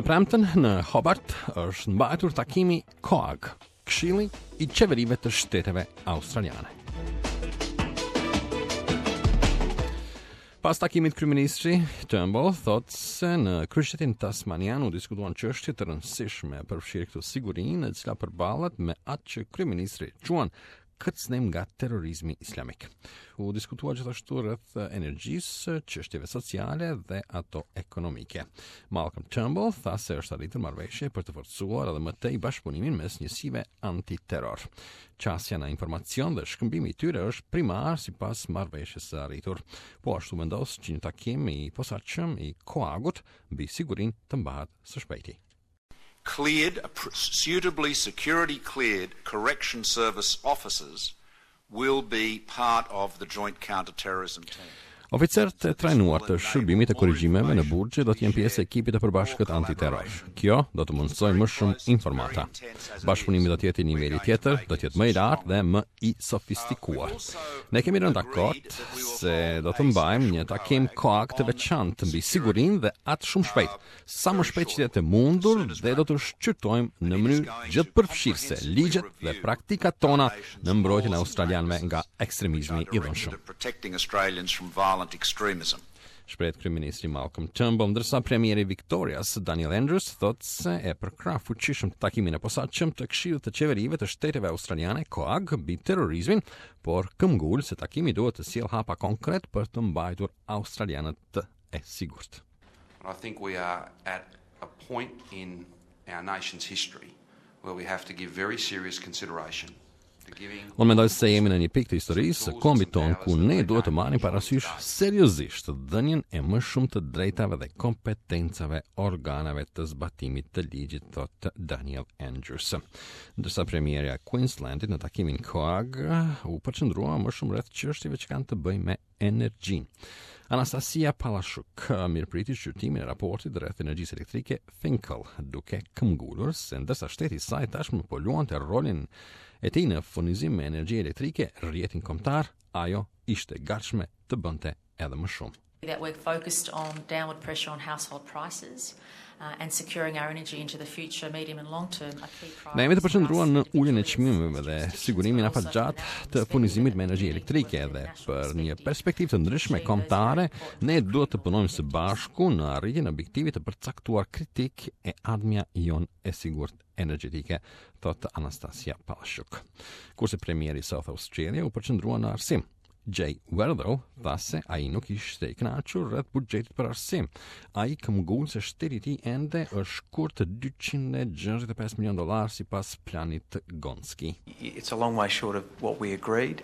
Brampton në Hobart është mbajtur takimi COAG, Këshilli I Qeverive të Shteteve Australiane. Pas takimit kryeministri Turnbull thot se në kryeqytetin tasmanian u diskutuan çështje të rëndësishme përfshirë këtu sigurinë, e cila përballet me atë që kryeministri quan kërcënim nga terrorizmi islamik. U diskutua gjithashtu rreth energjisë, çështjeve sociale dhe ato ekonomike. Malcolm Turnbull tha se është arritur marrëveshje për të forcuar edhe më tej bashkëpunimin mes njësive antiterror. Qasja në informacion dhe shkëmbimi I tyre është primar sipas marrëveshjes së arritur. Po ashtu vendos që një takim I posaçëm I COAG-ut mbi sigurinë të mbahet së shpejti. Cleared, suitably security cleared correction service officers will be part of the joint counter-terrorism team. Oficerët e trajnuar të shërbimit të korrigjimeve në burgje do të jenë pjesë e ekipit të përbashkët antiterror. Kjo do të mundsojë më shumë informata. Bashkëpunimi do të jetë I niveli tjetër, do të jetë më I lartë dhe më I sofistikuar. Ne kemi rënë dakord se do të mbajmë një takim COAG të veçantë mbi sigurinë dhe atë shumë shpejt, sa më shpejt që të mundur dhe do të shqyrtojmë në mënyrë gjithëpërfshirëse ligjet dhe praktikat tona në mbrojtjen e australianëve nga ekstremizmi I dhunshëm. Extremism. Shpreh kryeministri Malcolm Turnbull, ndërsa premieri Victorias Daniel Andrews thot se e përkrah fuqishëm takimin e posaçëm të Këshillit të Qeverive të Shteteve Australiane COAG mbi terrorizmin, por këmbgul se takimi duhet të sjellë hapa konkret për të mbajtur australianët e sigurt. I think we are at a point in our nation's history where we have to give very serious consideration. Unë mendoj se jemi në një pikë të historisë së kombit ton ku ne duhet të marrim parasysh seriozisht dhënien e më shumë të drejtave dhe kompetencave organeve të zbatimit të ligjit, thot Daniel Andrews. Ndërsa premierja Queenslandit në takimin COAG u përqendrua më shumë rreth çështjeve që kanë të bëjnë me energjinë. Anastasia Palashuk mirëpriti shqyrtimin e raportit rreth energjisë elektrike Finkel, duke këmbgulur se ndërsa shteti I saj tashmë po luante rolin e tij në furnizim me energji elektrike rrjetin kombëtar, ajo ishte gatshme të bënte edhe më shumë. That we're focused on downward pressure on household prices and securing our energy into the future, medium and long term. Ne jemi të përqendruar në uljen e çmimeve dhe sigurimin afatgjatë të furnizimit me energji elektrike dhe për një perspektivë të ndryshme kombëtare, ne duhet të punojmë së bashku në arritjen e objektivit të përcaktuar kritik e ardhmja jon e sigurt energjetike, thot Anastasia Palashuk. Kurse premieri South Australia u përqendrua në arsim. Jay Weatherall tha se ai nuk ishte I kënaqur rreth buxhetit për arsim. Ai këmbgul se shteti I tij ende është shkurt $265 milion sipas planit Gonski. It's a long way short of what we agreed.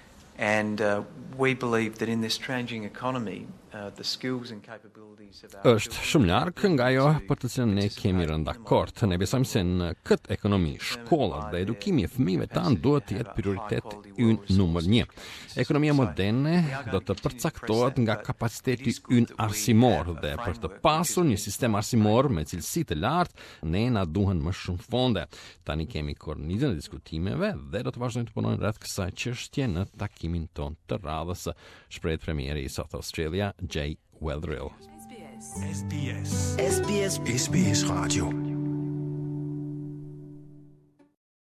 And we believe that in this changing economy, the skills and capabilities of our... Është shumë larg nga ajo për të cilën ne kemi rënë dakord. Ne besojmë se në këtë ekonomi, shkollat dhe edukimi I fëmijëve tanë duhet të jetë prioritet ynë numër 1. Ekonomia moderne do të përcaktohet nga kapaciteti ynë arsimor dhe për të pasur një sistem arsimor me cilësi të lartë, ne na duhen më shumë fonde. Tani kemi kornizën e diskutimeve dhe do të vazhdojmë të punojmë rreth kësaj çështje në takimin ton të radhës, shpreh premieri I South Australia Jay Weatherall. SBS Radio.